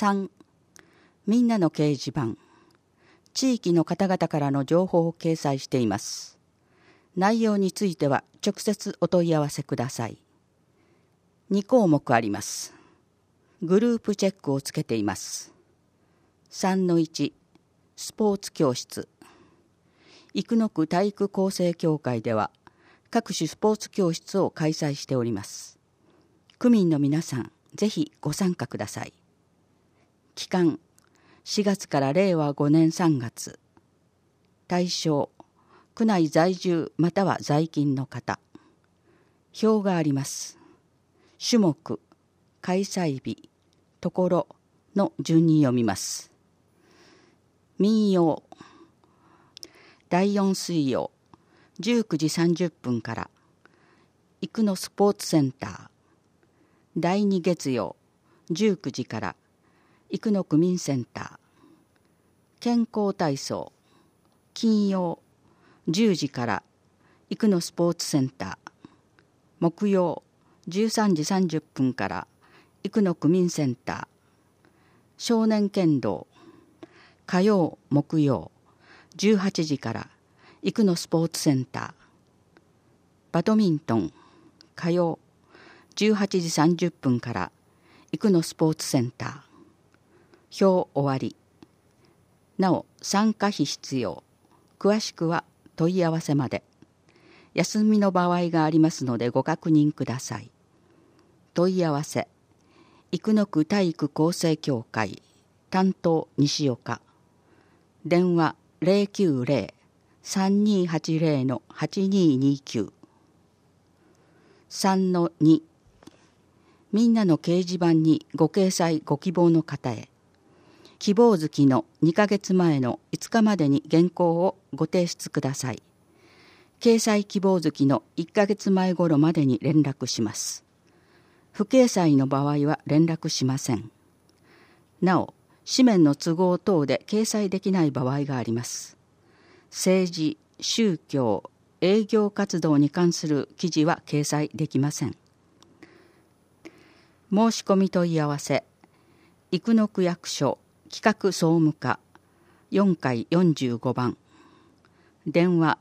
3、みんなの掲示板。地域の方々からの情報を掲載しています。内容については直接お問い合わせください。2項目あります。グループチェックをつけています。3-1、スポーツ教室。生野区体育構成協会では各種スポーツ教室を開催しております。区民の皆さん、ぜひご参加ください。期間、4月から令和5年3月。対象、区内在住または在勤の方。表があります。種目、開催日、ところの順に読みます。民謡、第4水曜19時30分から生野スポーツセンター。第2月曜19時から生野区民センター。健康体操、金曜10時から生野スポーツセンター。木曜13時30分から生野区民センター。少年剣道、火曜木曜18時から生野スポーツセンター。バドミントン、火曜18時30分から生野スポーツセンター。表終わり。なお参加費必要。詳しくは問い合わせまで。休みの場合がありますのでご確認ください。問い合わせ、生野区体育構成協会担当西岡。電話090-3280-8229。3-2、みんなの掲示板にご掲載ご希望の方へ。希望月の2ヶ月前の5日までに原稿をご提出ください。掲載希望月の1ヶ月前頃までに連絡します。不掲載の場合は連絡しません。なお、紙面の都合等で掲載できない場合があります。政治、宗教、営業活動に関する記事は掲載できません。申し込み問い合わせ、生野区役所企画総務課4階45番。電話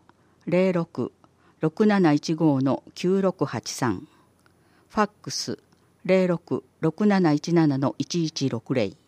06-6715-9683。ファックス06-6717-1160。